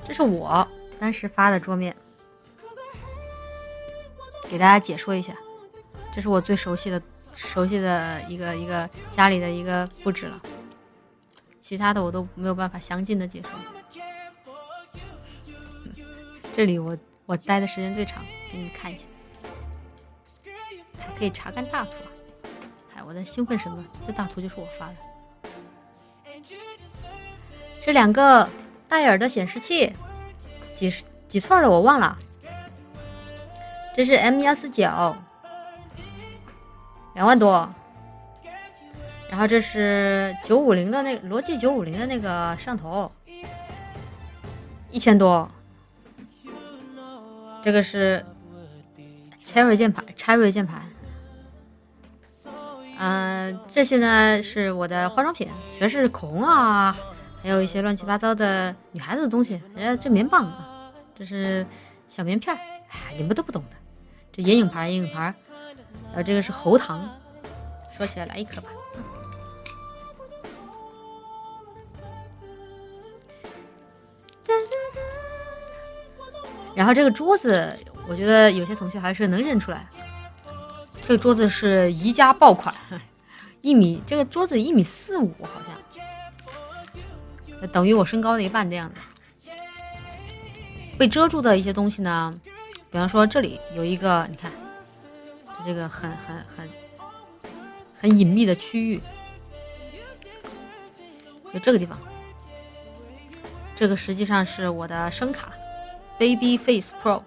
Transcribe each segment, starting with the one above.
这是我当时发的桌面，给大家解说一下，这是我最熟悉的一个家里的一个布置了，其他的我都没有办法详尽的解说。这里我待的时间最长，给你们看一下，还可以查看大图啊！哎，我在兴奋什么？这大图就是我发的。这2个戴尔的显示器，几寸的我忘了。这是 M149，2万多。然后这是950的那个罗技950的那个摄像头，1000多。这个是 Cherry 键盘，这些呢是我的化妆品，全是口红啊，还有一些乱七八糟的女孩子的东西。这棉棒啊，这是小棉片，你们都不懂的。这眼影盘，然后这个是喉糖，说起来来一颗吧。然后这个桌子，我觉得有些同学还是能认出来，这个桌子是宜家爆款，1米，这个桌子1.45米，好像等于我身高的一半这样的。被遮住的一些东西呢，比方说这里有一个，你看，这个很隐秘的区域，就这个地方，这个实际上是我的声卡 Baby Face Pro，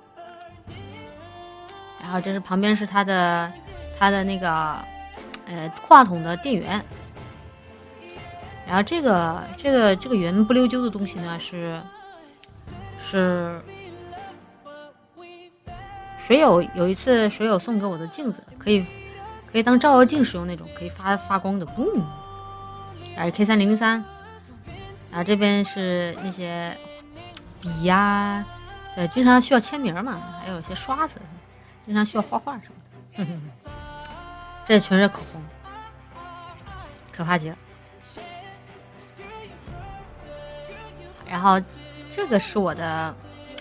然后这是旁边是它的那个话筒的电源，然后这个圆不溜秋的东西呢是有一次水友送给我的镜子，可以当照妖镜使用那种，可以发光的，嘣。然后 K3003， 然后这边是那些笔呀，经常需要签名嘛，还有一些刷子，经常需要画画什么的。这全是口红，可怕极了。然后这个是我的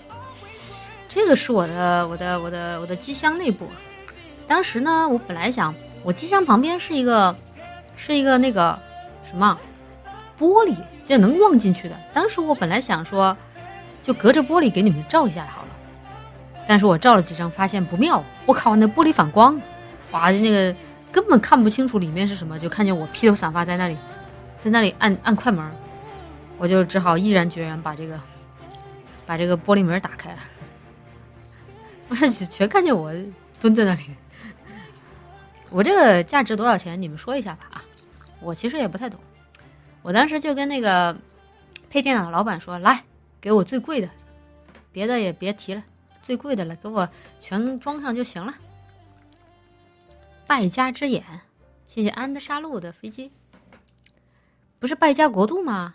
机箱内部。当时呢，我本来想，我机箱旁边是一个那个什么玻璃，就能望进去的。当时我本来想说，就隔着玻璃给你们照一下好了。但是我照了几张，发现不妙。我靠，那玻璃反光，哇，那个根本看不清楚里面是什么，就看见我披头散发在那里按快门，我就只好毅然决然把这个玻璃门打开了。不是，全看见我蹲在那里。我这个价值多少钱？你们说一下吧啊！我其实也不太懂。我当时就跟那个配电脑的老板说：“来，给我最贵的，别的也别提了，最贵的了，给我全装上就行了。”败家之眼，谢谢安德沙路的飞机。不是败家国度吗？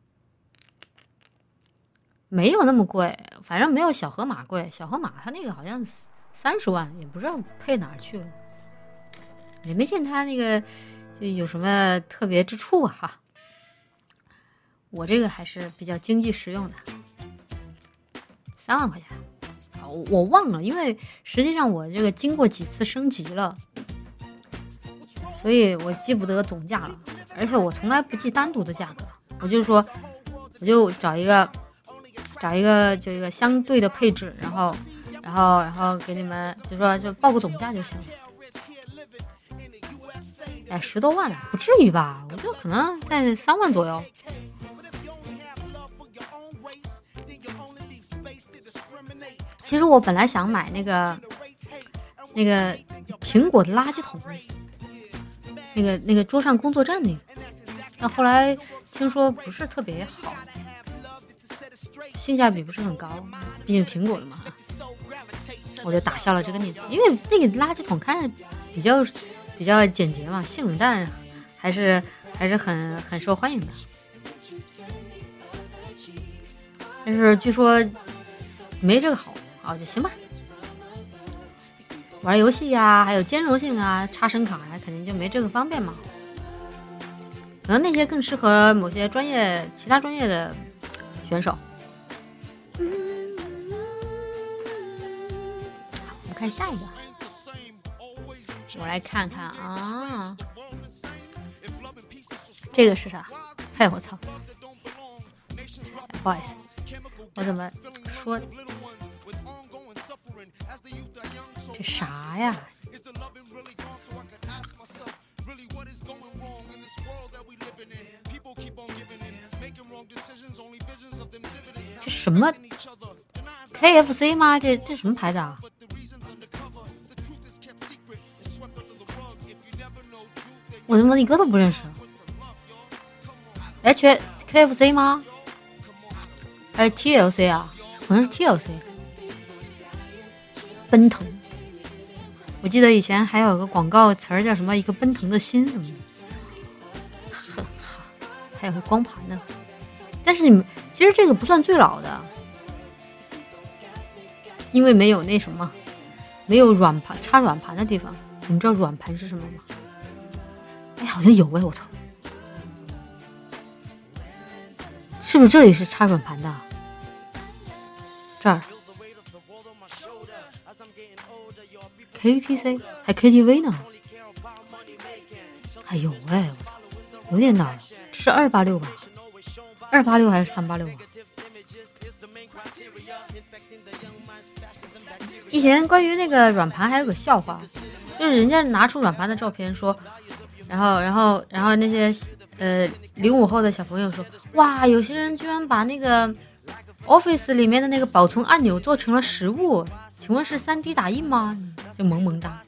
没有那么贵，反正没有小河马贵。小河马它那个好像30万，也不知道配哪儿去了，也没见它那个就有什么特别之处啊哈。我这个还是比较经济实用的，3万块钱，我忘了，因为实际上我这个经过几次升级了，所以我记不得总价了，而且我从来不记单独的价格，我就说，我就找一个就一个相对的配置，然后给你们就报个总价就行了。哎，10多万了，不至于吧？我觉得可能在3万左右。其实我本来想买那个苹果的垃圾桶，那个桌上工作站那个，但后来听说不是特别好，性价比不是很高，毕竟苹果的嘛，我就打消了这个念头。因为那个垃圾桶看着比较简洁嘛，性冷淡还是很受欢迎的。但是据说没这个好，就行吧。玩游戏呀，还有兼容性啊，插声卡呀，肯定就没这个方便嘛。可能那些更适合某些其他专业的选手。 看下一个，我来看看啊，这个是啥？哎，我操！不好意思，我怎么说？这啥呀？这什么 KFC 吗？这什么牌子啊？我他妈一个都不认识。KFC 吗？还是 TLC 啊？可能是 TLC。奔腾，我记得以前还有个广告词儿叫什么一个奔腾的心什么的，还有个光盘呢。但是你们其实这个不算最老的，因为没有那什么，没有软盘插软盘的地方。你们知道软盘是什么吗？哎，好像有哎，我操！是不是这里是插软盘的？这儿 KTC 还 KTV 呢？还有哎，我操，有点哪儿？是286吧？286还是386啊？以前关于那个软盘还有个笑话，就是人家拿出软盘的照片说，然后那些05后的小朋友说，哇，有些人居然把那个 Office 里面的那个保存按钮做成了实物，请问是 3D 打印吗？就萌萌哒。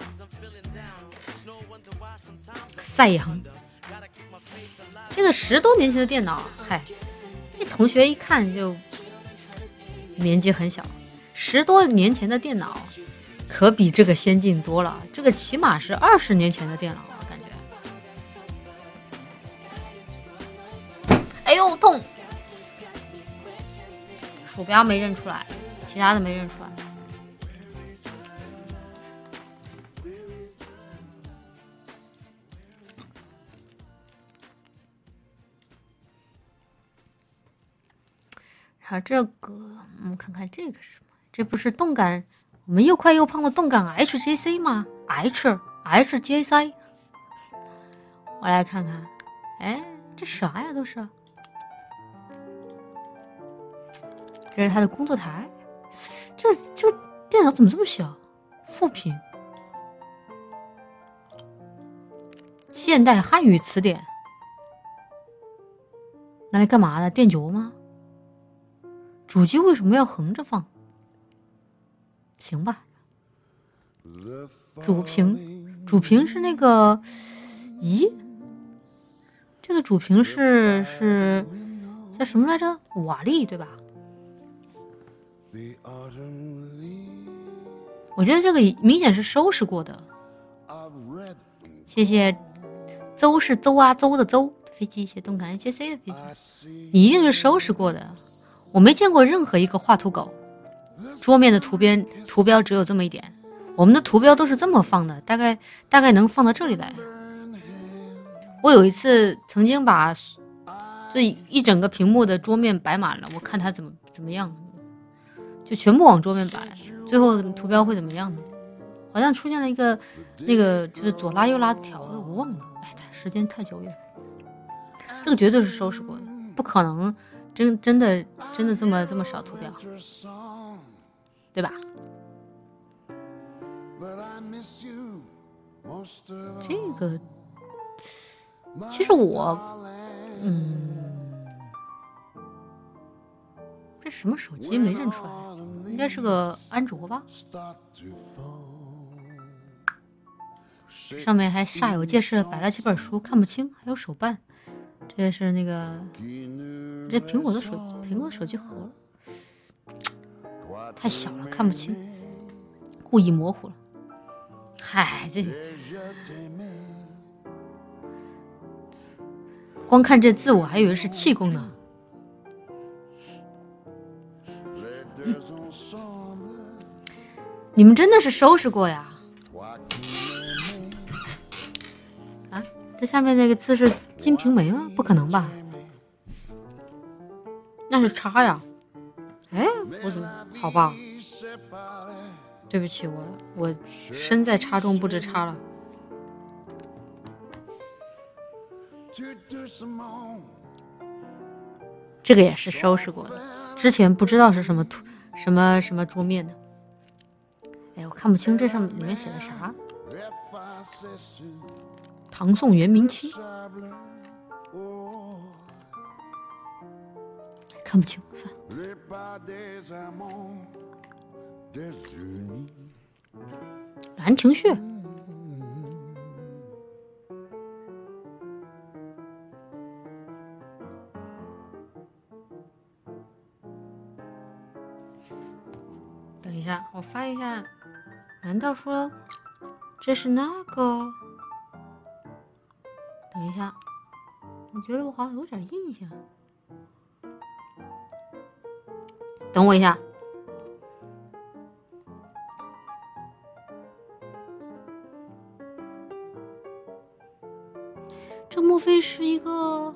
赛扬，这个10多年前的电脑，嗨，那同学一看就年纪很小。10多年前的电脑可比这个先进多了，这个起码是20年前的电脑了，感觉。哎呦，痛！鼠标没认出来，其他的没认出来。然后这个，我们看看这个是什么？这不是动感，我们又快又胖的动感 HGC 吗 ？HGC， 我来看看，哎，这啥呀？都是，这是他的工作台。这电脑怎么这么小？副屏，现代汉语词典，拿来干嘛的？垫脚吗？主机为什么要横着放？行吧。主屏是那个，咦，这个主屏是叫什么来着？瓦力对吧？我觉得这个明显是收拾过的。谢谢邹是邹啊邹的邹飞机，谢谢动感 HC 的飞机，你一定是收拾过的。我没见过任何一个画图狗桌面的图标只有这么一点，我们的图标都是这么放的，大概能放到这里来。我有一次曾经把这一整个屏幕的桌面摆满了，我看它怎么样，就全部往桌面摆，最后图标会怎么样呢？好像出现了一个那个就是左拉右拉的条子，我忘了，哎，时间太久远。这个绝对是收拾过的，不可能真的这么少图标，对吧？这个其实这什么手机没认出来，应该是个安卓吧。上面还煞有介事的摆了几本书，看不清，还有手办。这是那个这苹果的手机盒，太小了看不清，故意模糊了。嗨，这光看这字我还以为是气功呢。你们真的是收拾过呀？啊，这下面那个字是金瓶梅吗？不可能吧？那是叉呀。哎，我怎么好吧？ 对不起，我身在插中不知差了。这个也是收拾过的，之前不知道是什么桌面的。哎，我看不清这上面里面写的啥。唐宋元明清，看不清，算了。蓝情绪。等一下，我翻一下，难道说这是那个？等一下，我觉得我好像有点印象。等我一下。这莫非是一个？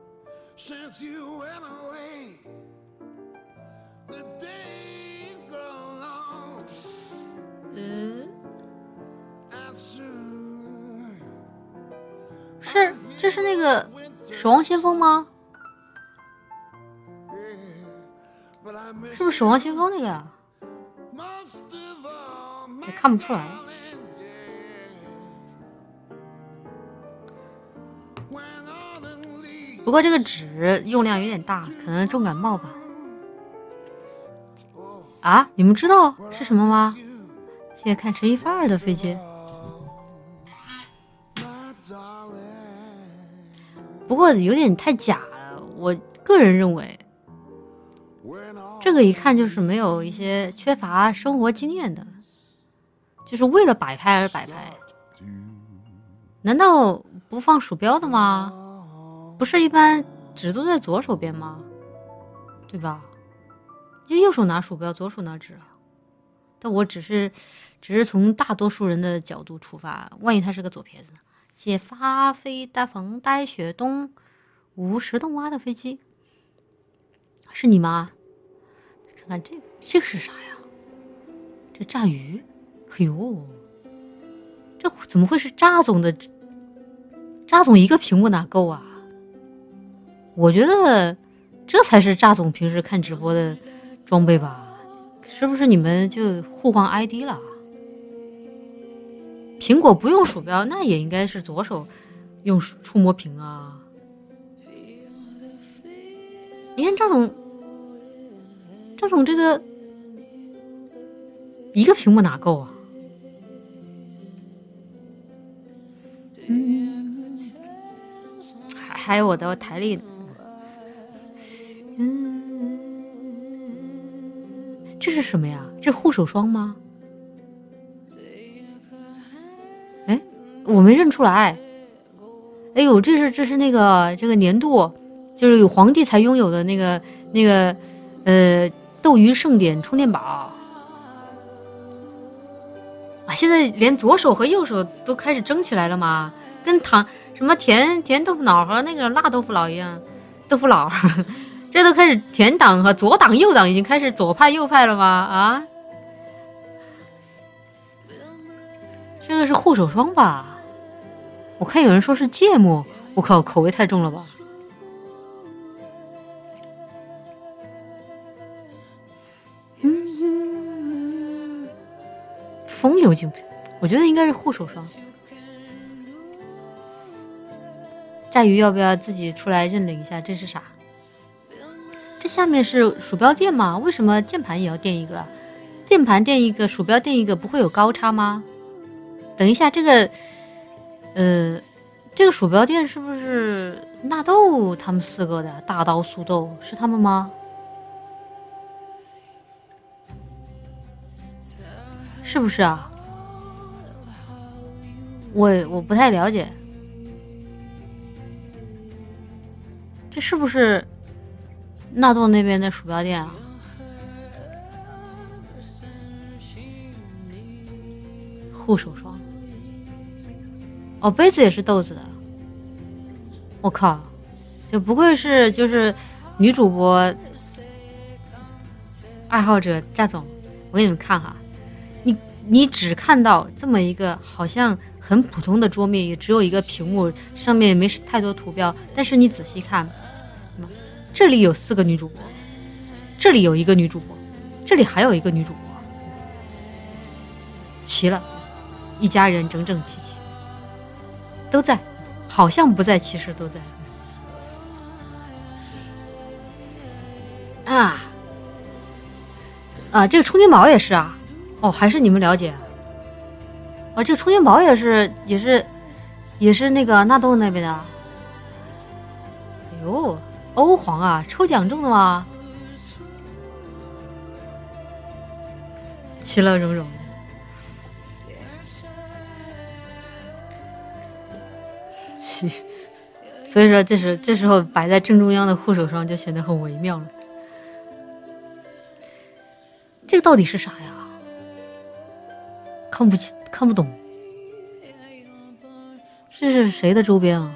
这是那个守望先锋吗？是不是守望先锋那个呀？也看不出来。不过这个纸用量有点大，可能重感冒吧。啊，你们知道是什么吗？现在看陈一发儿的飞机。不过有点太假了，我个人认为这个一看就是没有一些缺乏生活经验的，就是为了摆拍而摆拍。难道不放鼠标的吗？不是一般纸都在左手边吗？对吧？就右手拿鼠标，左手拿纸啊。但我只是从大多数人的角度出发，万一他是个左撇子呢？借发飞大风带雪冬50洞蛙的飞机，是你吗？看看这个是啥呀？这炸鱼，哎呦，这怎么会是炸总的？炸总一个屏幕哪够啊？我觉得这才是炸总平时看直播的装备吧？是不是你们就互换 ID 了？苹果不用鼠标，那也应该是左手用触摸屏啊。你看赵总这个一个屏幕哪够啊？还有我的台历呢。这是什么呀？这护手霜吗？哎，我没认出来。哎呦，这是那个这个年度，就是有皇帝才拥有的那个斗鱼盛典充电宝啊！现在连左手和右手都开始争起来了吗？跟什么甜豆腐脑和那个辣豆腐脑一样，豆腐脑。这都开始前党和左党右党已经开始左派右派了吗？啊，这个是护手霜吧？我看有人说是芥末，我靠，口味太重了吧？风流精品，我觉得应该是护手霜。炸鱼要不要自己出来认领一下？这是啥？这下面是鼠标垫吗？为什么键盘也要垫一个？键盘垫一个，鼠标垫一个，不会有高差吗？等一下，这个鼠标垫是不是纳豆他们4个的？大刀速豆是他们吗？是不是啊？我不太了解，这是不是纳豆那边的鼠标垫啊？护手霜，哦，杯子也是豆子的。我靠，就不愧是就是女主播爱好者炸总。我给你们看哈， 你只看到这么一个好像很普通的桌面，也只有一个屏幕，上面也没太多图标，但是你仔细看，这里有4个女主播，这里有1个女主播，这里还有1个女主播，齐了，一家人整整齐齐都在，好像不在其实都在这个充电宝也是啊，还是你们了解这个充电宝也是那个纳豆那边的。哎呦，欧皇啊，抽奖中的吗？其乐融融。所以说这时候摆在正中央的护手霜就显得很微妙了。这个到底是啥呀？看不懂。这是谁的周边啊？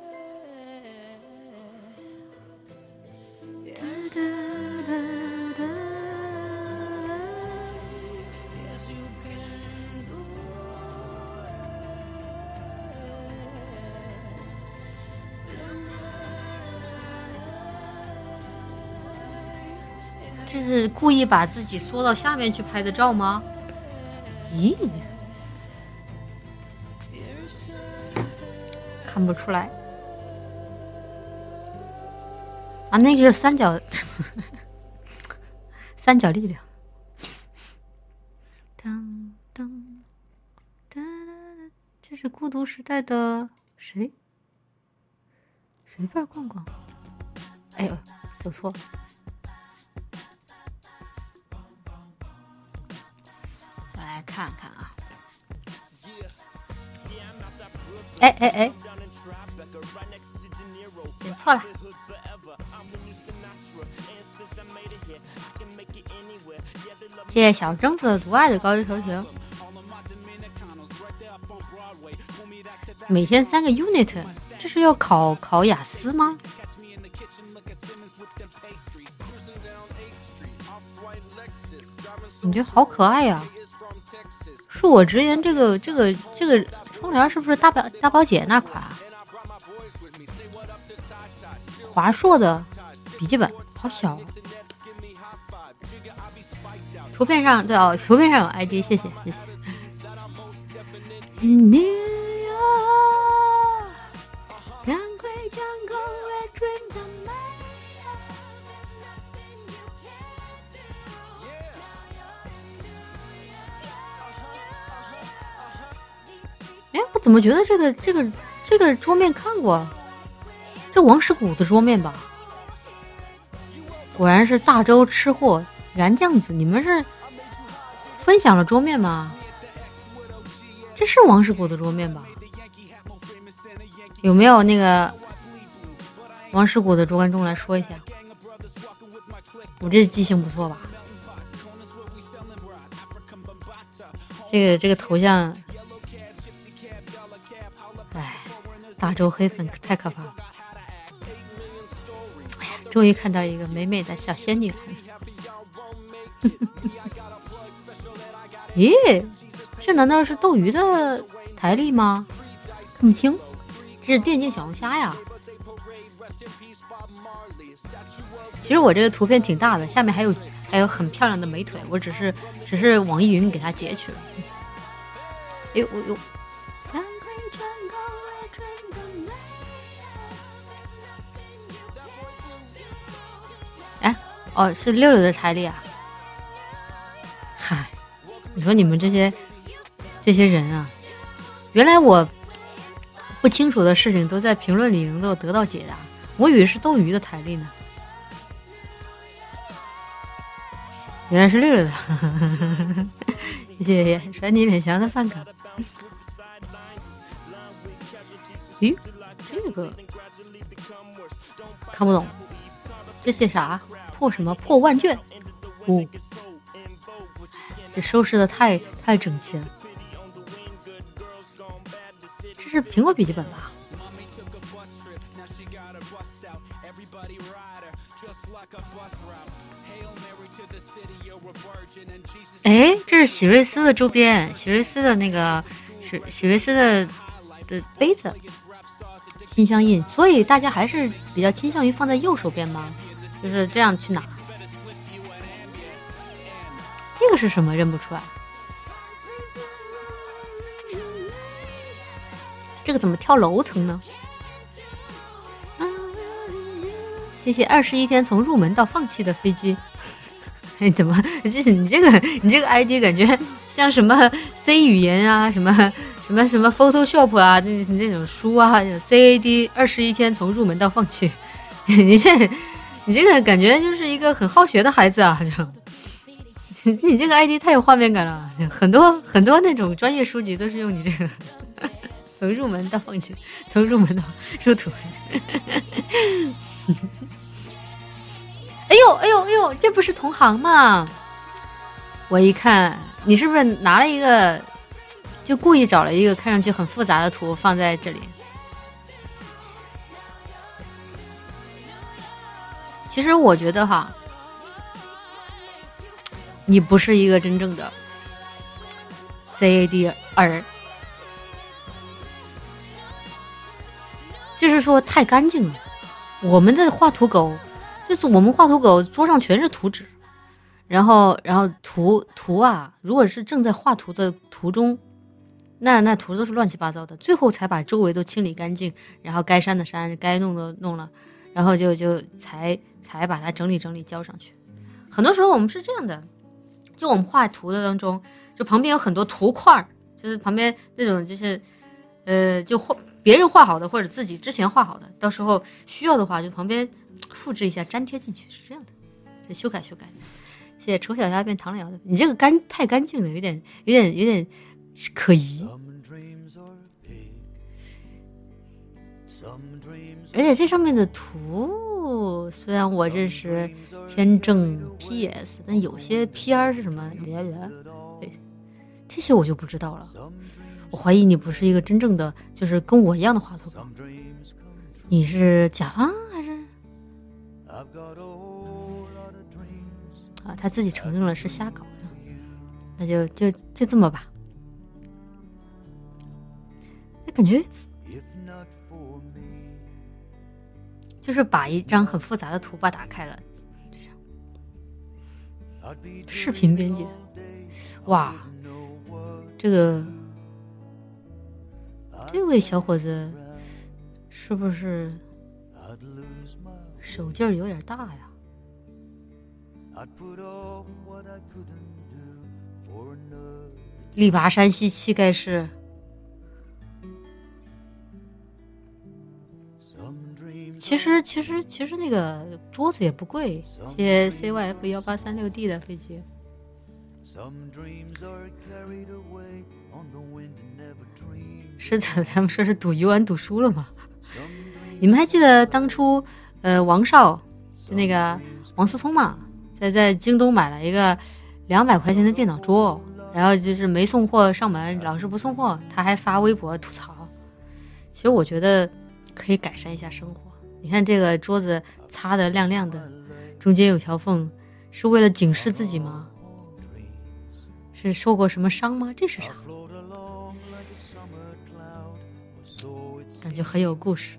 这是故意把自己缩到下面去拍的照吗？咦，看不出来啊，那个是三角三角力量。当当哒哒，这是孤独时代的谁？随便逛逛。哎呦，走错了。看看啊，哎，点错了。谢谢小贞子独爱的高级头衔。每天3个 unit， 这是要考雅思吗？你觉得好可爱呀！恕我直言，这个窗帘是不是大宝姐那款啊？华硕的笔记本好小。图片上对哦，图片上有 ID， 谢谢。哎，我怎么觉得这个桌面看过？这王石谷的桌面吧？果然是大周吃货燃酱子，你们是分享了桌面吗？这是王石谷的桌面吧？有没有那个王石谷的桌观众来说一下？我这记性不错吧？这个头像。大周黑粉太可怕了！哎呀，终于看到一个美美的小仙女了。咦，这难道是斗鱼的台历吗？看不清，这是电竞小龙虾呀。其实我这个图片挺大的，下面还有很漂亮的美腿，我只是网易云给它截取了。哎呦哎呦！哦，是六六的台历啊！嗨，你说你们这些人啊，原来我不清楚的事情都在评论里能够得到解答，我以为是斗鱼的台历呢，原来是六六的。谢谢闪你远翔的饭卡。咦，这个看不懂，这些啥？破万卷，这收拾的太整齐了。这是苹果笔记本吧？ 哎，这是喜瑞斯的周边，喜瑞斯的那个喜瑞斯的杯子，心相印，所以大家还是比较倾向于放在右手边吗？就是这样去拿。这个是什么？认不出来。这个怎么跳楼层呢？谢谢21天从入门到放弃的飞机。哎，怎么？就是你这个 ID 感觉像什么 C 语言啊，什么 Photoshop 啊，那种书啊 ，CAD 21天从入门到放弃。你这个感觉就是一个很好学的孩子啊，就你这个 ID 太有画面感了，很多那种专业书籍都是用你这个从入门到放弃，从入门到入土。哎呦，这不是同行吗？我一看，你是不是拿了一个，就故意找了一个看上去很复杂的图放在这里？其实我觉得哈，你不是一个真正的 CAD 儿，就是说太干净了。我们的画图狗。就是我们画图狗桌上全是图纸，然后图啊，如果是正在画图的途中，那图都是乱七八糟的，最后才把周围都清理干净，然后该删的删，该弄的弄了，然后就才把它整理交上去。很多时候我们是这样的，就我们画图的当中，就旁边有很多图块，就是旁边那种就是就别人画好的或者自己之前画好的，到时候需要的话就旁边复制一下粘贴进去，是这样的，就修改。谢谢丑小鸭变唐老鸭的，你这个太干净了，有点可疑。而且这上面的图，虽然我认识天正 PS， 但有些 PR 是什么？对，这些我就不知道了。我怀疑你不是一个真正的，就是跟我一样的画图狗，你是甲方还是？啊，他自己承认了是瞎搞的，那就这么吧。那感觉就是把一张很复杂的图把打开了，视频编辑，哇，这位小伙子是不是手劲儿有点大呀？力拔山兮气盖世。其实那个桌子也不贵，谢谢 CYF1836D 的飞机。是的，咱们说是赌鱼丸赌输了吗？你们还记得当初王少就那个王思聪嘛，在京东买了一个200块钱的电脑桌，然后就是没送货上门，老是不送货，他还发微博吐槽。其实我觉得可以改善一下生活。你看这个桌子擦得亮亮的，中间有条缝，是为了警示自己吗？是受过什么伤吗？这是啥？感觉很有故事。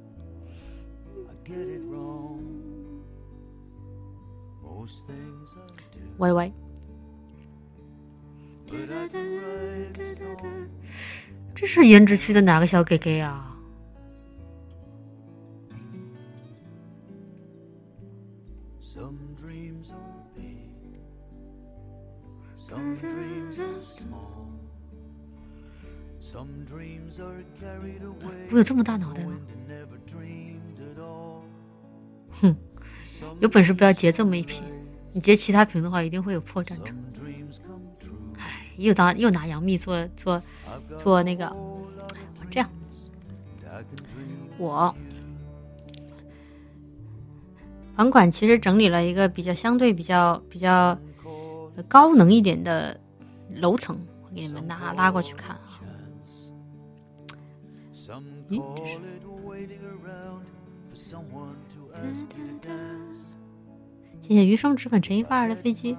歪歪，这是胭脂区的哪个小给给啊？我有这么大脑袋吗？哼，有本事不要截这么一屏，你截其他屏的话一定会有破绽成。哎，又拿杨幂做那个，这样，我房管其实整理了一个相对比较高能一点的楼层，我给你们拉过去看啊。咦，这是谢谢余生脂粉陈一发的飞机。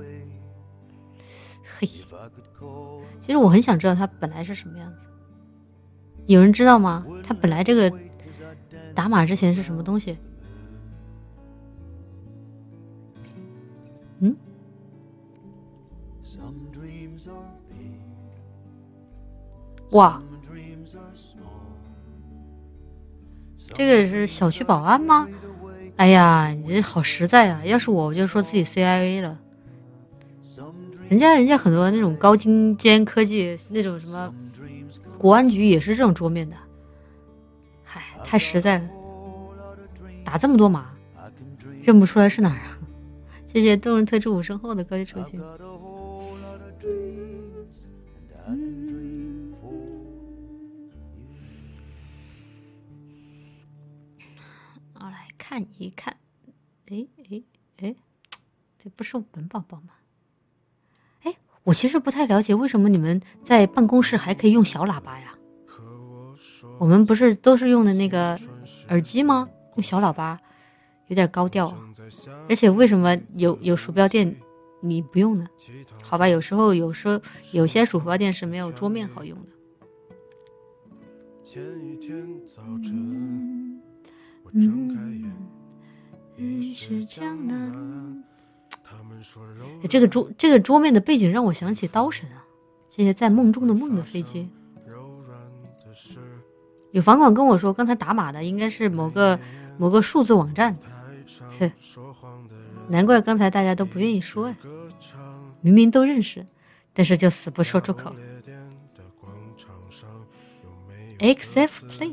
嘿，其实我很想知道它本来是什么样子，有人知道吗？它本来这个打码之前是什么东西？哇，这个是小区保安吗？哎呀，你这好实在啊！要是我就说自己 CIA 了。人家很多那种高精尖科技那种什么国安局也是这种桌面的，嗨，太实在了，打这么多码，认不出来是哪儿啊？谢谢动人特质5声后的高级抽取。我来看一看，哎，这不是本宝宝吗？我其实不太了解为什么你们在办公室还可以用小喇叭呀？我们不是都是用的那个耳机吗？用小喇叭有点高调啊。而且为什么有鼠标垫你不用呢？好吧，有时候有些鼠标垫是没有桌面好用的。前一天早晨，我睁开眼，雨是江南。这个桌面的背景让我想起刀神啊！谢谢在梦中的梦的飞机。有房管跟我说，刚才打码的应该是某个数字网站。难怪刚才大家都不愿意说呀，明明都认识，但是就死不说出口。XF Play。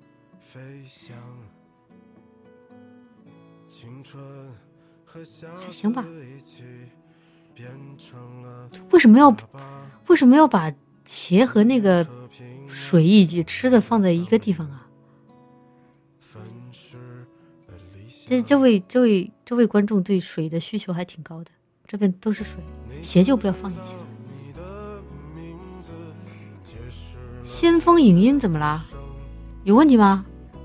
还行吧。为什么要把鞋和那个水以及吃的放在一个地方啊？这位观众对水的需求还挺高的，这边都是水，鞋就不要放一起了。先锋影音怎么啦？有问题吗？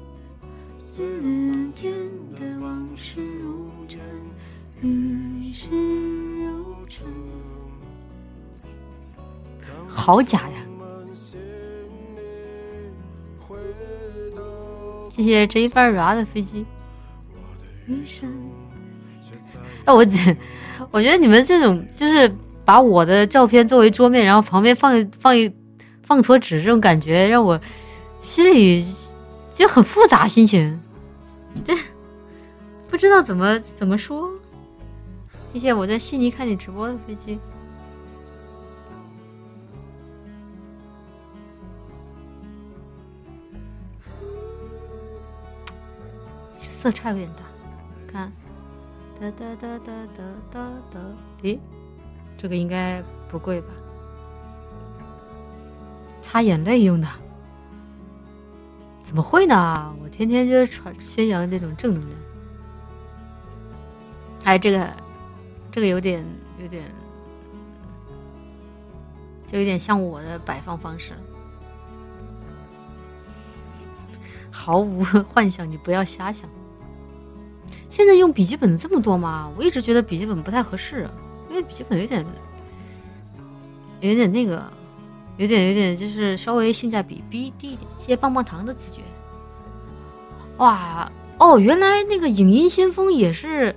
好假呀！谢谢 J 范儿的飞机。我觉得你们这种就是把我的照片作为桌面，然后旁边放坨纸，这种感觉让我心里就很复杂，心情这不知道怎么说。谢谢我在悉尼看你直播的飞机。色差有点大，看，哒哒哒哒哒哒哒，诶，这个应该不贵吧？擦眼泪用的？怎么会呢？我天天就宣扬这种正能量。哎，这个有点，就有点像我的摆放方式，毫无幻想，你不要瞎想。现在用笔记本的这么多吗？我一直觉得笔记本不太合适，因为笔记本有点那个，有点就是稍微性价比低一点。谢谢棒棒糖的自觉。哇哦，原来那个影音先锋也是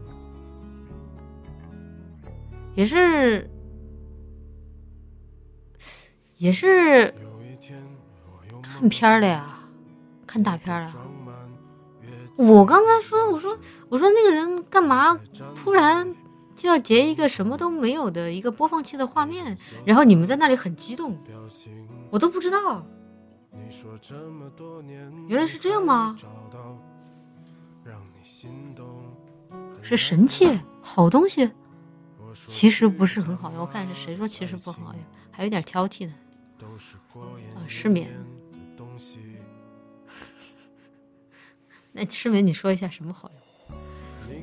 看片了呀，看大片了。我刚才说，我说那个人干嘛突然就要截一个什么都没有的一个播放器的画面，然后你们在那里很激动，我都不知道，原来是这样吗？是神器，好东西，其实不是很好用。我看是谁说其实不很好用，还有点挑剔呢。失眠。那失眠你说一下什么好用？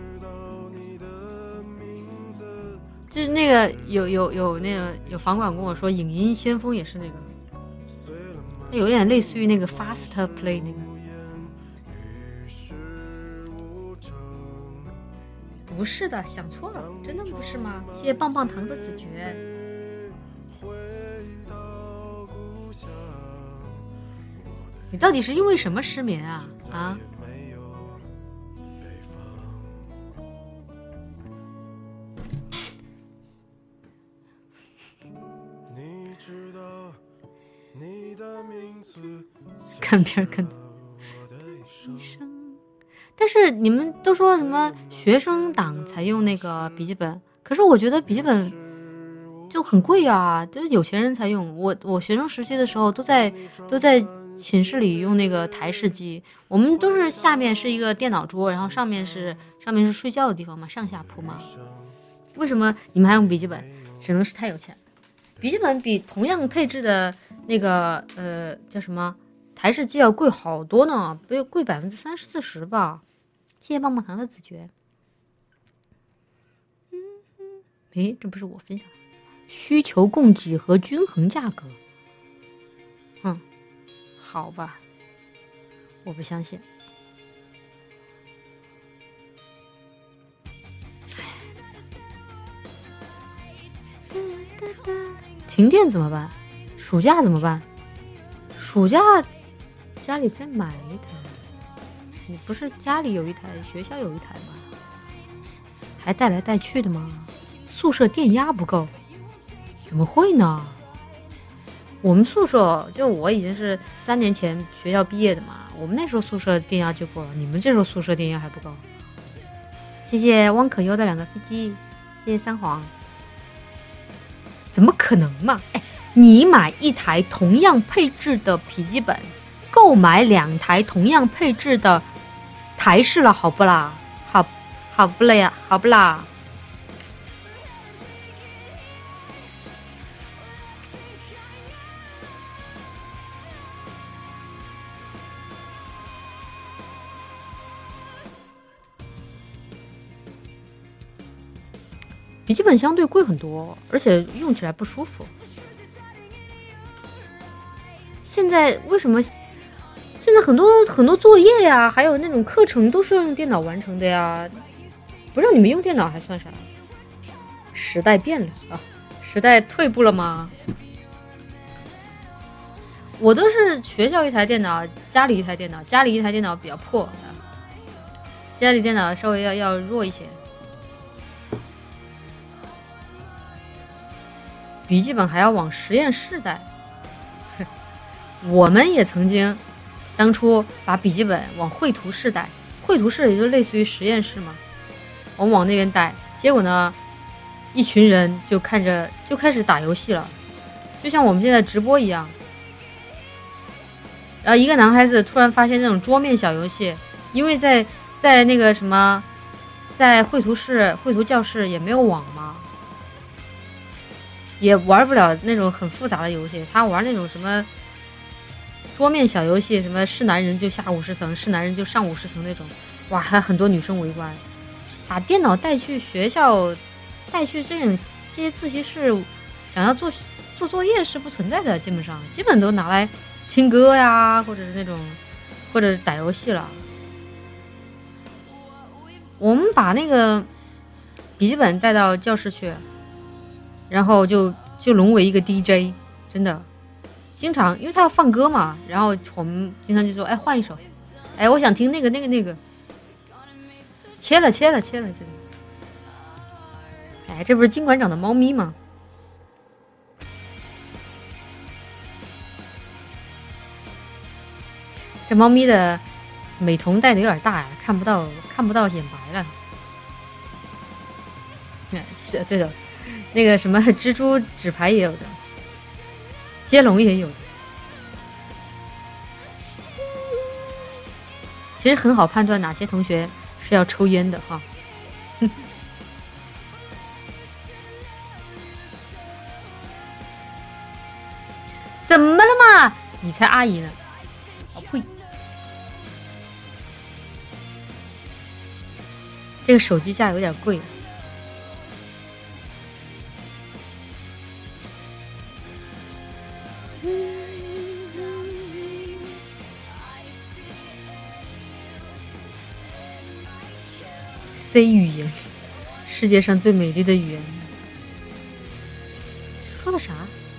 就是那个有房管跟我说影音先锋也是那个，有点类似于那个 Fast Play 那个。 不是的，想错了，真的不是吗？谢谢棒棒糖的子爵。你到底是因为什么失眠啊？啊？看片看。但是你们都说什么学生党才用那个笔记本，可是我觉得笔记本就很贵啊，就是有钱人才用。我学生时期的时候都在寝室里用那个台式机，我们都是下面是一个电脑桌，然后上面是睡觉的地方嘛，上下铺嘛。为什么你们还用笔记本？只能是太有钱。笔记本比同样配置的那个叫什么台式机要贵好多呢，贵30-40%吧。谢谢棒棒糖的子爵。诶，这不是我分享的。需求供给和均衡价格。好吧，我不相信。停电怎么办？暑假怎么办？暑假家里再买一台。你不是家里有一台，学校有一台吗？还带来带去的吗？宿舍电压不够？怎么会呢？我们宿舍就我已经是3年前学校毕业的嘛，我们那时候宿舍电压就够了，你们这时候宿舍电压还不够。谢谢汪可优的2个飞机，谢谢三黄。怎么可能嘛？哎，你买一台同样配置的笔记本，购买2台同样配置的台式了，好不啦？好不了呀，好不啦？笔记本相对贵很多，而且用起来不舒服。现在为什么？现在很多作业呀，还有那种课程都是要用电脑完成的呀，不让你们用电脑还算啥？时代变了啊，时代退步了吗？我都是学校一台电脑，家里一台电脑，家里一台电脑比较破，家里电脑稍微要弱一些。笔记本还要往实验室带，我们也曾经当初把笔记本往绘图室带，绘图室也就类似于实验室嘛，我们往那边带，结果呢，一群人就开始打游戏了，就像我们现在直播一样。然后一个男孩子突然发现那种桌面小游戏，因为在那个什么，在绘图教室也没有网嘛。也玩不了那种很复杂的游戏，他玩那种什么桌面小游戏，什么是男人就下50层，是男人就上50层那种，哇，还很多女生围观。把电脑带去学校，带去这些自习室，想要做作业是不存在的，基本都拿来听歌呀，或者是那种，或者是打游戏了。我们把那个笔记本带到教室去。然后就沦为一个 DJ， 真的，经常因为他要放歌嘛，然后我们经常就说，哎，换一首，哎，我想听那个，切了，哎，这不是金馆长的猫咪吗？这猫咪的美瞳戴的有点大呀，看不到眼白了。是对的。那个什么蜘蛛纸牌也有的，接龙也有的，其实很好判断哪些同学是要抽烟的哈。怎么了嘛？你才阿姨呢！哦呸！这个手机价有点贵。C 语言世界上最美丽的语言。说的啥？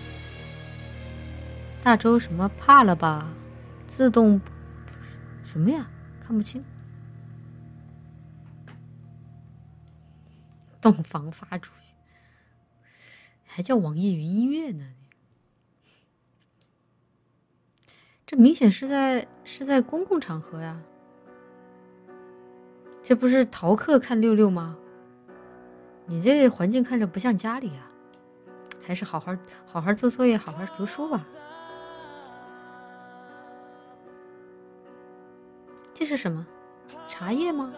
大周什么怕了吧？自动什么呀？看不清。洞房发出去，还叫网易云音乐呢？这明显是在公共场合呀。这不是逃课看六六吗？你这环境看着不像家里啊，还是好好做作业，好好读书吧。这是什么？茶叶吗？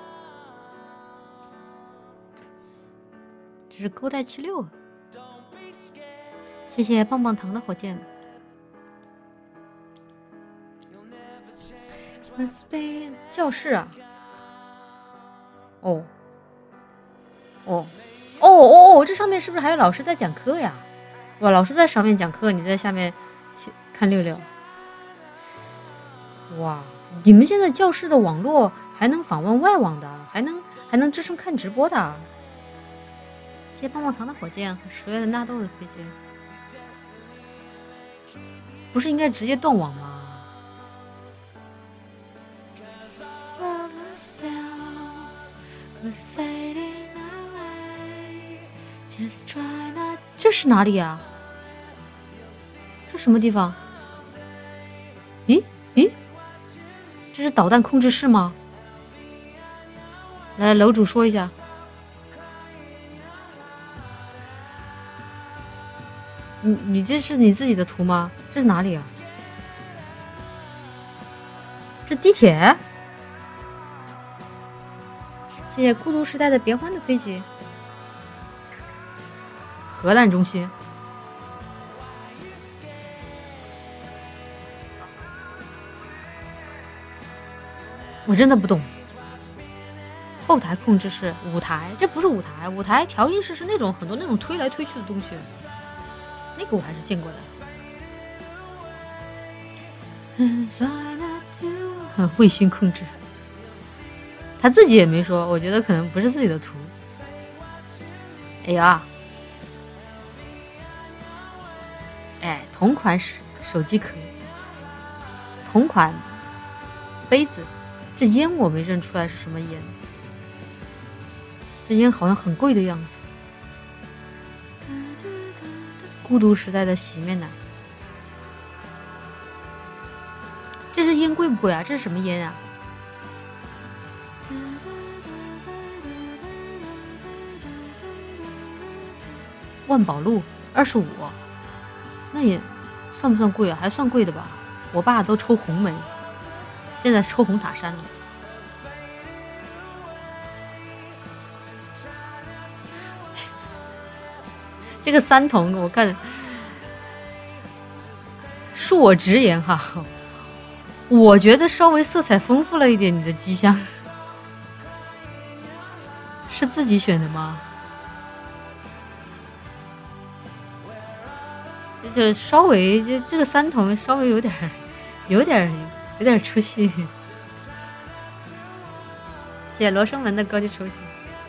这是勾带76。谢谢棒棒糖的火箭。教室啊。这上面是不是还有老师在讲课呀？哇，老师在上面讲课，你在下面看六六。哇，你们现在教室的网络还能访问外网的，还能支撑看直播的。谢谢棒棒糖的火箭和10月的纳豆的飞机。不是应该直接断网吗？这是哪里啊？这什么地方？咦，这是导弹控制室吗？来，楼主说一下。你这是你自己的图吗？这是哪里啊？这地铁？谢谢孤独时代的别欢的飞机。核弹中心。我真的不懂。后台控制室，舞台，这不是舞台，舞台调音室是那种很多那种推来推去的东西，那个我还是见过的。卫星控制，他自己也没说，我觉得可能不是自己的图。哎呀，同款手机壳，同款杯子，这烟我没认出来是什么烟，这烟好像很贵的样子。孤独时代的洗面奶，这是烟贵不贵啊？这是什么烟啊？万宝路25，那也算不算贵啊？还算贵的吧。我爸都抽红梅，现在抽红塔山了。这个3桶我看，恕我直言哈，我觉得稍微色彩丰富了一点。你的机箱是自己选的吗？就稍微就这个3桶稍微有点出戏。谢谢罗生门的高级抽取，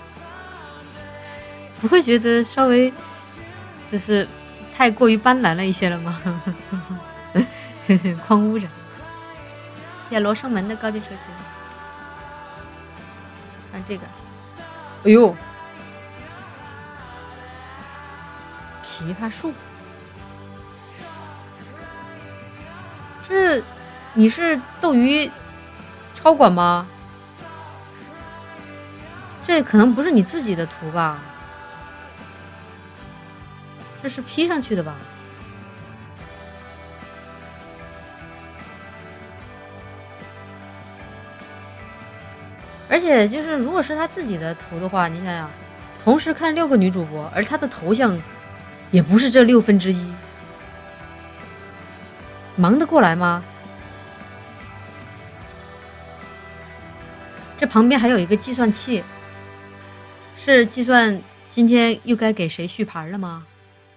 不会觉得稍微就是太过于斑斓了一些了吗？狂污着。谢谢罗生门的高级抽取。看这个，哎呦，枇杷树。这你是斗鱼超管吗？这可能不是你自己的图吧？这是 P 上去的吧？而且就是如果是他自己的图的话，你想想，同时看6个女主播，而他的头像也不是这1/6，忙得过来吗？这旁边还有一个计算器，是计算今天又该给谁续盘了吗？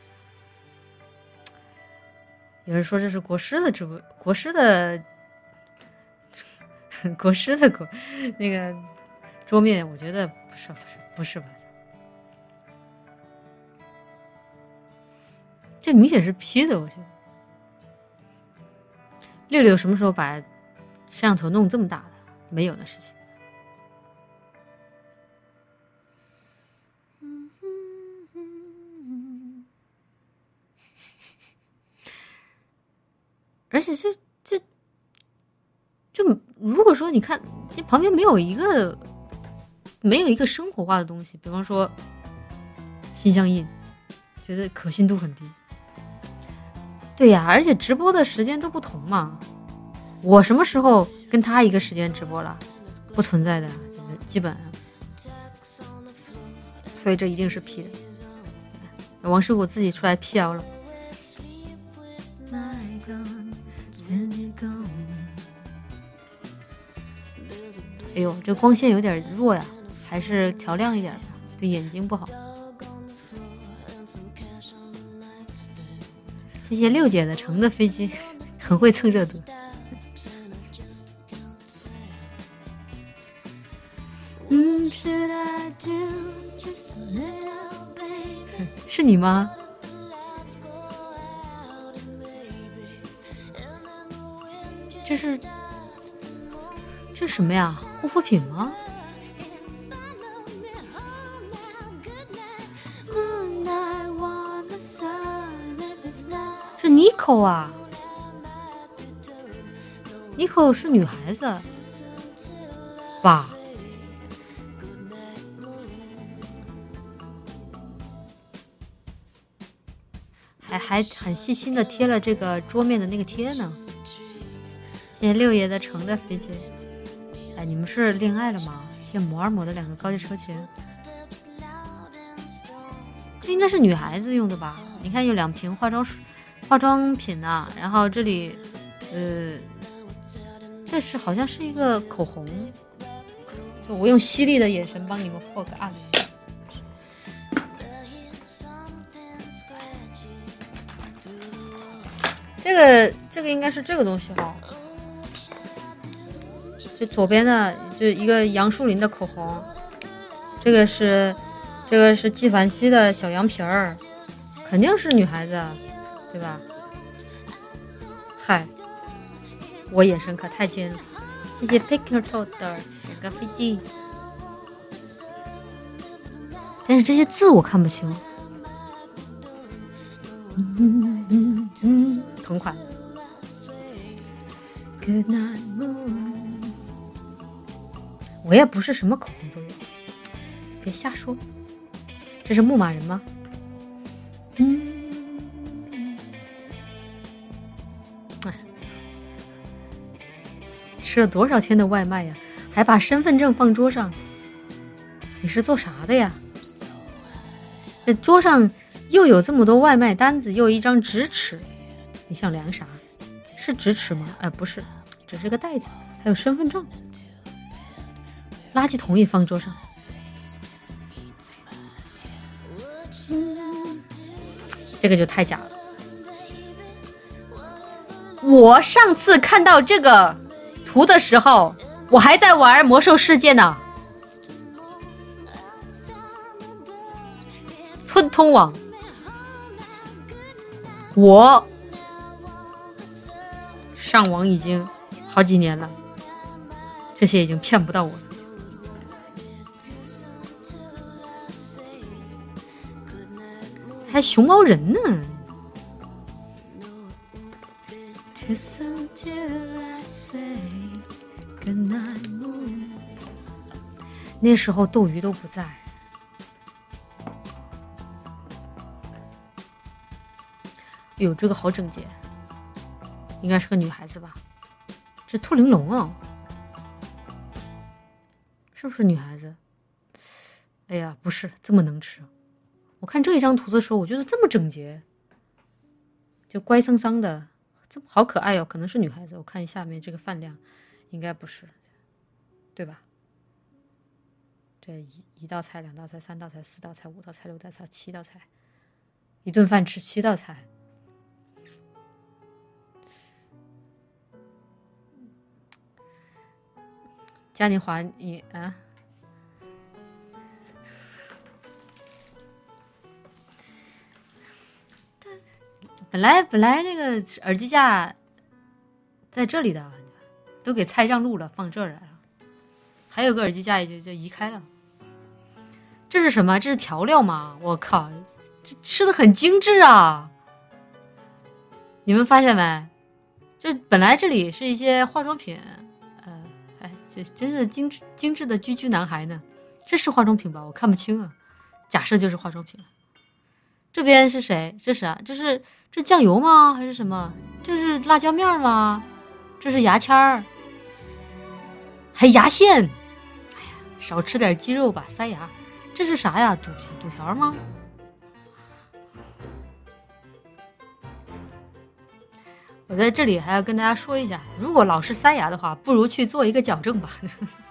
有人说这是国师的直播，国师的那个桌面，我觉得不是吧？ 这明显是 P 的，我觉得。六六什么时候把摄像头弄这么大的？没有的事情。而且就如果说你看这旁边没有一个生活化的东西，比方说心相印，觉得可信度很低。对呀，而且直播的时间都不同嘛。我什么时候跟他一个时间直播了？不存在的，基本。所以这一定是 P 的。王师傅自己出来辟谣了。哎呦，这光线有点弱呀，还是调亮一点吧，对眼睛不好。谢谢六姐的乘的飞机，很会蹭热度。是你吗？这什么呀？护肤品吗？是 Nico 啊 ，Nico 是女孩子吧？还很细心的贴了这个桌面的那个贴呢。谢谢六爷的乘的飞机。哎，你们是恋爱了吗？谢谢摩尔摩的2个高级车钱。这应该是女孩子用的吧？你看有2瓶化妆品啊，然后这里，这是好像是一个口红。就我用犀利的眼神帮你们破个案。这个应该是这个东西哈。这左边的就一个杨树林的口红，这个是纪梵希的小羊皮儿，肯定是女孩子，对吧？嗨，我眼神可太尖了。谢谢 Picture Toad 的2个飞机。但是这些字我看不清。同款。我也不是什么口红都有，别瞎说。这是牧马人吗？吃了多少天的外卖呀？还把身份证放桌上，你是做啥的呀？这桌上又有这么多外卖单子，又有一张直尺，你想量啥？是直尺吗？不是，只是个袋子，还有身份证。垃圾桶也放桌上。这个就太假了。我上次看到这个图的时候，我还在玩魔兽世界呢。村通网，我上网已经好几年了，这些已经骗不到我了。还熊猫人呢。那时候斗鱼都不在。哟，这个好整洁，应该是个女孩子吧？这兔玲珑啊，是不是女孩子？哎呀，不是，这么能吃。我看这一张图的时候，我觉得这么整洁，就乖桑桑的，这么好可爱哦，可能是女孩子。我看下面这个饭量，应该不是，对吧？这一道菜、2道菜、3道菜、4道菜、5道菜、6道菜、7道菜，一顿饭吃7道菜。嘉年华，你啊？ 本来那个耳机架在这里的，都给菜让路了，放这儿来了。还有个耳机架也就移开了。这是什么？这是调料吗？我靠，这吃的很精致啊！你们发现没？就本来这里是一些化妆品，这真是精致的居居男孩呢。这是化妆品吧？我看不清啊，假设就是化妆品了。这边是谁？这是啊？这酱油吗？还是什么？这是辣椒面吗？这是牙签儿，还牙线。哎呀，少吃点鸡肉吧，塞牙。这是啥呀？肚条吗？我在这里还要跟大家说一下，如果老是塞牙的话，不如去做一个矫正吧。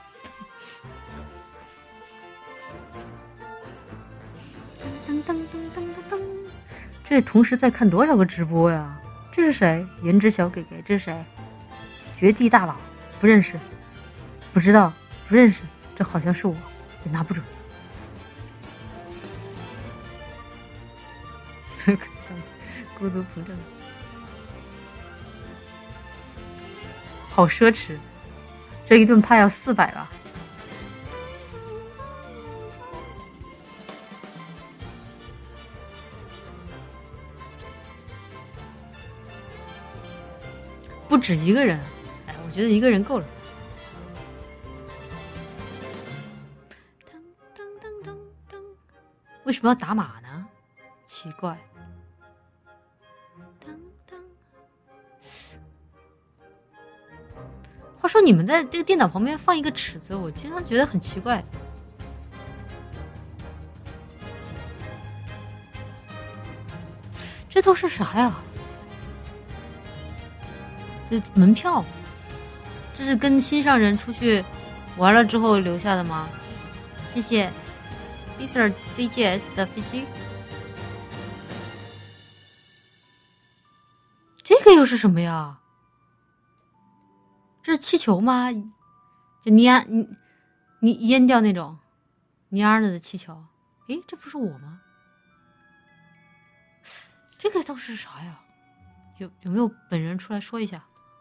噔噔噔噔噔噔，这同时在看多少个直播呀？这是谁？颜值小给给，这是谁？绝地大佬，不认识，不知道，不认识，这好像是我，也拿不准。孤独膨胀，好奢侈，这一顿派要400吧。不止一个人，哎，我觉得一个人够了。为什么要打码呢？奇怪。话说你们在这个电脑旁边放一个尺子，我经常觉得很奇怪。这都是啥呀？这门票，这是跟心上人出去玩了之后留下的吗？谢谢 Mr. CGS 的飞机。这个又是什么呀？这是气球吗？就你淹掉那种蔫了的气球。诶，这不是我吗？这个倒是啥呀？有没有本人出来说一下？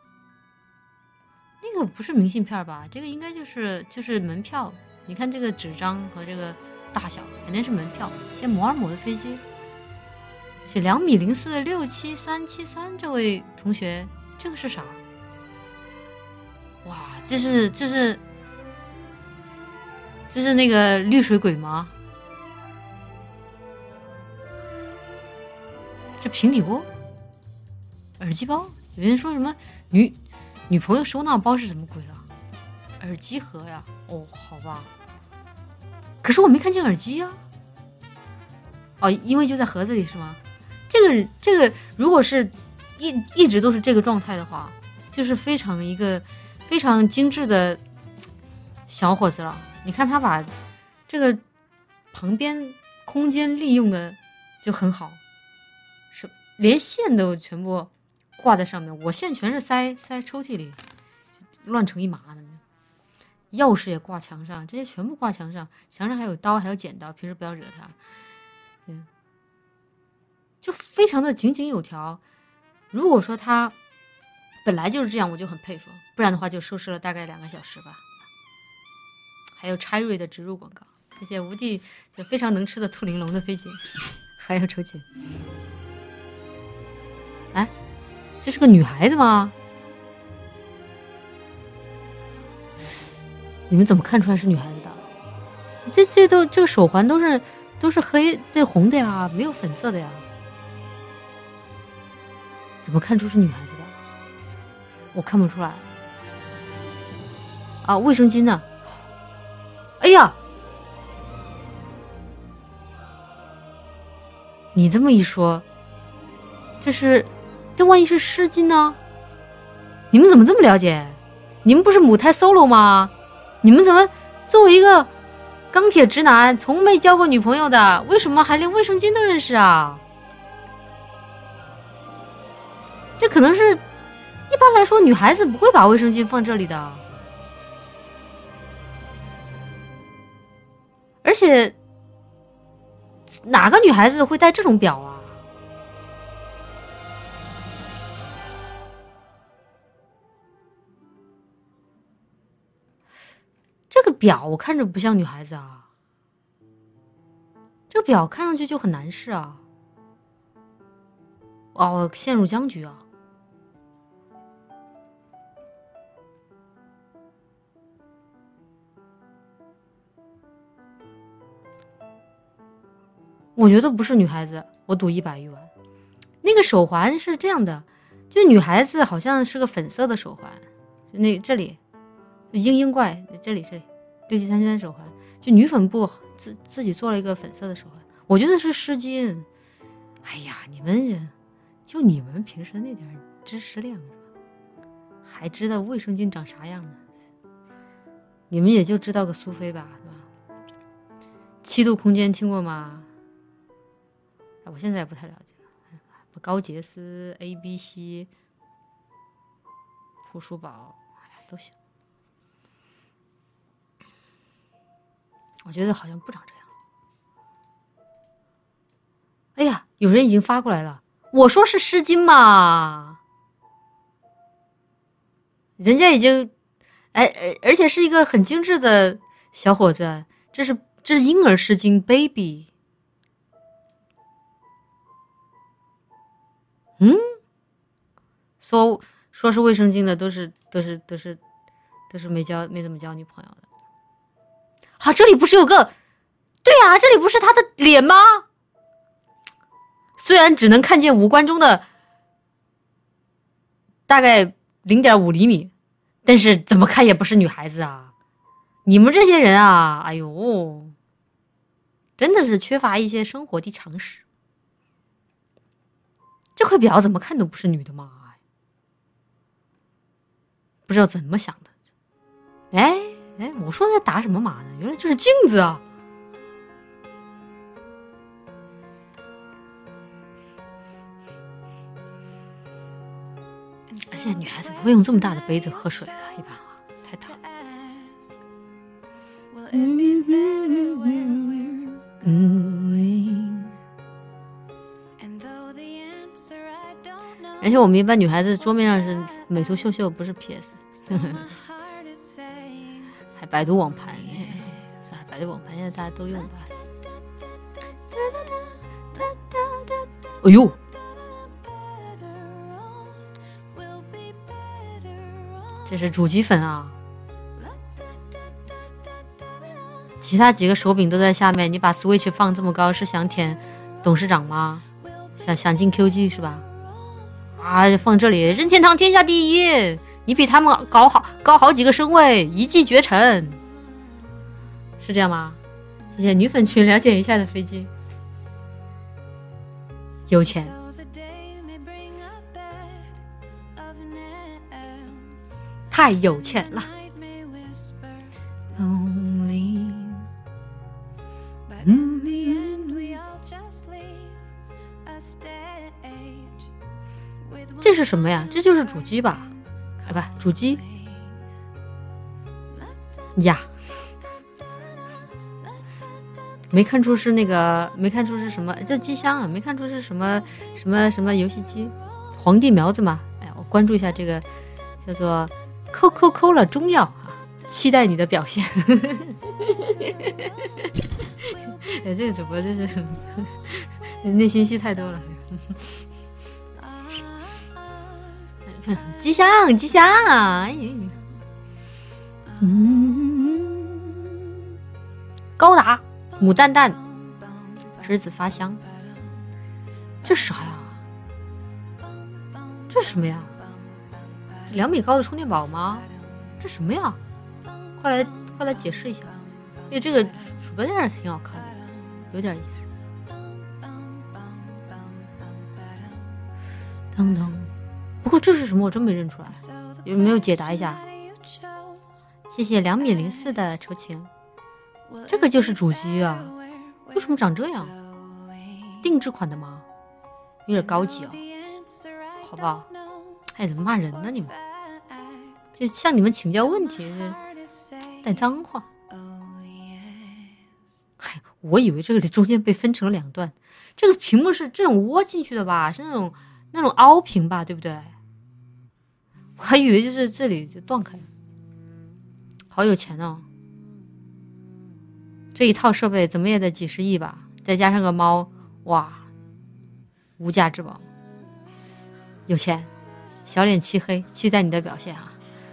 那个不是明信片吧？这个应该就是门票。你看这个纸张和这个大小，肯定是门票。写摩尔姆的飞机，写2.04米67373，这位同学，这个是啥？哇，这是那个绿水鬼吗？这平底锅，耳机包，有人说什么女朋友收纳包是什么鬼了？耳机盒呀？哦，好吧。可是我没看见耳机呀。哦，因为就在盒子里是吗？这个如果是一直都是这个状态的话，就是一个非常精致的小伙子了。你看他把这个旁边空间利用的就很好，是连线都全部挂在上面，我线全是塞抽屉里，乱成一麻的。钥匙也挂墙上，这些全部挂墙上，墙上还有刀，还有剪刀，平时不要惹他。就非常的井井有条。如果说他本来就是这样，我就很佩服，不然的话就收视了大概2个小时吧。还有拆瑞的植入广告，谢谢无忌，就非常能吃的兔玲珑的飞行，还要抽钱。哎，这是个女孩子吗？你们怎么看出来是女孩子的？这个手环都是黑对红的呀，没有粉色的呀。怎么看出是女孩子的？我看不出来。啊，卫生巾呢？哎呀，你这么一说，这万一是湿巾呢？你们怎么这么了解？你们不是母胎 solo 吗？你们怎么作为一个钢铁直男，从没交过女朋友的，为什么还连卫生巾都认识啊？这可能是一般来说女孩子不会把卫生巾放这里的，而且哪个女孩子会戴这种表啊？ 这个表我看着不像女孩子啊，这个表看上去就很男士啊。我陷入僵局啊。我觉得不是女孩子，我赌100余万。那个手环是这样的，就女孩子好像是个粉色的手环，那这里嘤怪这里67373手环，就女粉部自己做了一个粉色的手环，我觉得是湿巾。哎呀，你们平时那点知识量还知道卫生巾长啥样呢？你们也就知道个苏菲吧，是吧？7度空间听过吗？我现在也不太了解了。高洁丝、ABC、护舒宝，都行。我觉得好像不长这样。哎呀，有人已经发过来了，我说是湿巾嘛，人家已经，而且是一个很精致的小伙子，这是婴儿湿巾 ，baby。说是卫生巾的，都是没怎么交女朋友的。啊，这里不是有个？对啊，这里不是他的脸吗？虽然只能看见五官中的大概0.5厘米，但是怎么看也不是女孩子啊！你们这些人啊，哎呦，真的是缺乏一些生活的常识。这块表怎么看都不是女的嘛，不知道怎么想的。我说在打什么码呢？原来这是镜子啊！而且女孩子不会用这么大的杯子喝水的，一般太大了。而且我们一般女孩子桌面上是美图秀秀，不是 PS 还百度网盘，算了，百度网盘现在大家都用吧。哎呦，这是主机粉啊！其他几个手柄都在下面，你把 Switch 放这么高，是想舔董事长吗？想进 QG 是吧？啊，放这里，任天堂天下第一，你比他们高好几个身位，一骑绝尘，是这样吗？谢谢女粉群了解一下的飞机，有钱。太有钱了。这是什么呀？这就是主机吧？不，主机呀，没看出是那个，没看出是什么，这机箱啊，没看出是什么游戏机，皇帝苗子嘛。我关注一下这个叫做Coca-Cola 中药啊，期待你的表现。这个主播真是内心戏太多了。吉祥，高达牡丹蛋，栀子发香，这啥呀？这是什么呀？2米高的充电宝吗？这什么呀？快来解释一下，因为这个鼠标垫挺好看的，有点意思。等等，不过这是什么？我真没认出来，有没有解答一下？谢谢2.04米的抽情。这个就是主机啊，为什么长这样？定制款的吗？有点高级哦，好不好？怎么骂人呢你们？就向你们请教问题，带脏话。我以为这个中间被分成了2段，这个屏幕是这种窝进去的吧？是那种凹屏吧，对不对？我还以为就是这里就断开了。好有钱哦， 这一套设备怎么也得几十亿吧，再加上个猫，哇，无价之宝。有钱，小脸漆黑，期待你的表现啊！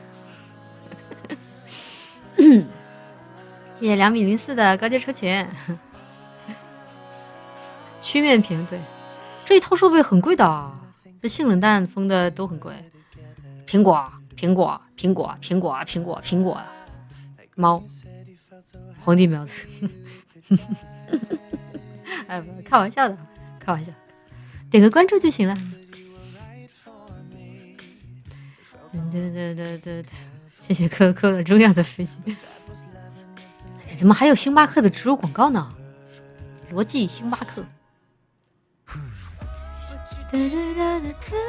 谢谢2.04米的高阶车群。曲面屏，对，这一套设备很贵的，这性冷淡风的都很贵。苹果，苹果，苹果，苹果，苹果，苹果，猫，皇帝苗子。哎，开玩笑的，开玩笑，点个关注就行了。对，谢谢可可的重要的飞机。哎，怎么还有星巴克的植入广告呢？罗技星巴克。